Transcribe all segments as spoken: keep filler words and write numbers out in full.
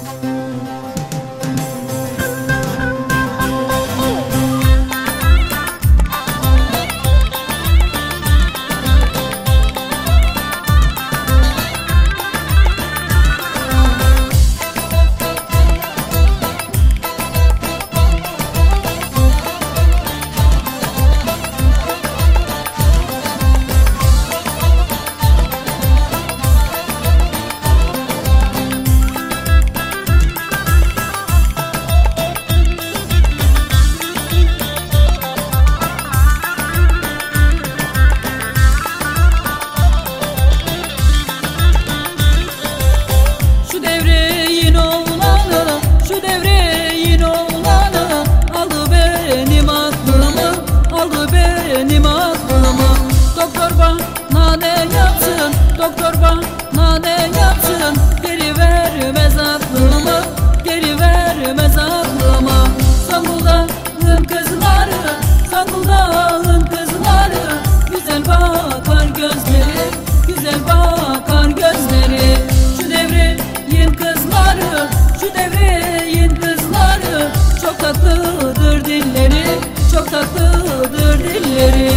Doktor bana ne yapsın, geri vermez aklımı, geri vermez aklımı. Zonguldak'ın kızları, Zonguldak'ın kızları, güzel bakar gözleri, güzel bakar gözleri. Şu devreyin kızları, şu devreyin kızları, çok tatlıdır dilleri, çok tatlıdır dilleri.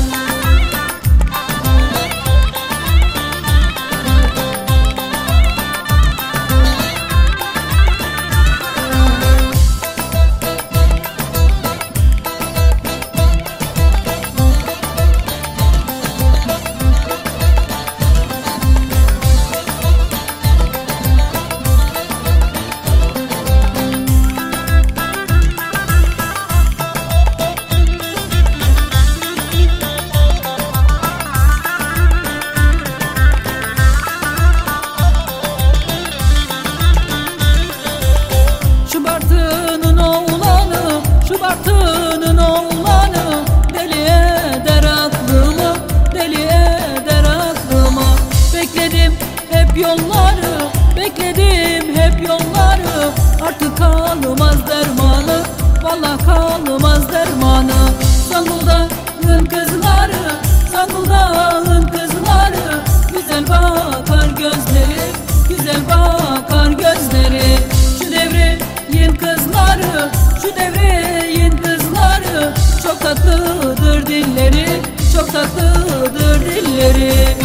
Şubartının oğlanı, Şubartının oğlanı, deli eder aklımı, deli eder aklımı. Bekledim hep yolları, bekledim hep yolları, artık kalmaz dermanı, vallahi kalmaz dermanı. Zonguldak'ın kızları, Zonguldak'ın kızları, güzel bakar gözleri, güzel bakar gözleri. Şu devreyin kızları, şu devreyin kızları, çok tatlıdır dilleri, çok tatlıdır dilleri.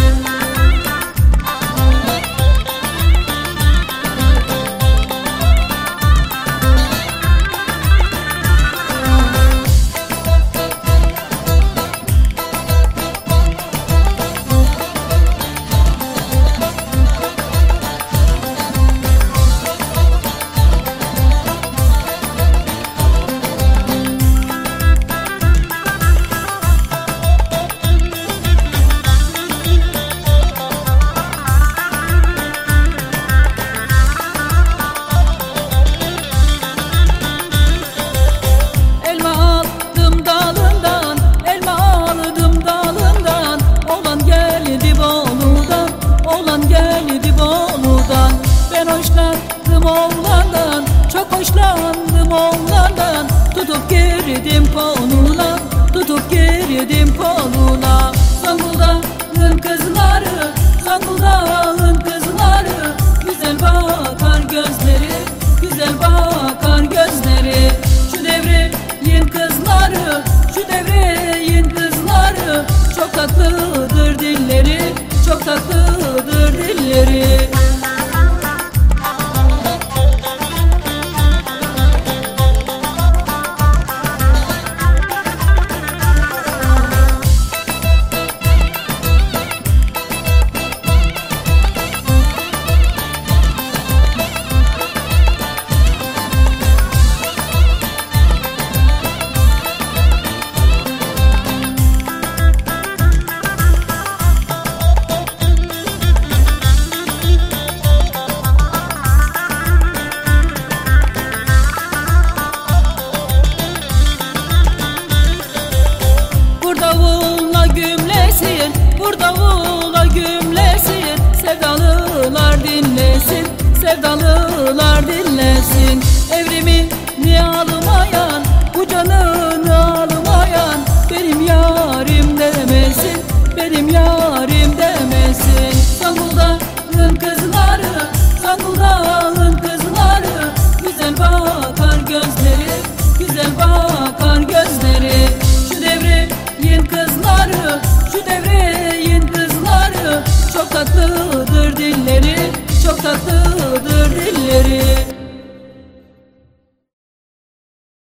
Hoşlandım oğlandan, çok hoşlandım oğlandan, tutup girdim koluna, tutup girdim koluna. Zonguldak'ın kızları, Zonguldak'ın kızları, güzel bakar gözleri, güzel bakar gözleri. Şu devreyin kızları, şu devreyin kızları, çok tatlıdır dilleri, çok tatlıdır dilleri. Davulla gümlesin, vur davulla gümlesin, sevdalılar dinlesin, sevdalılar dinlesin. Evrimini almayan, bu canını almayan, benim yarim demesin, benim yarim demesin. Zonguldak'ın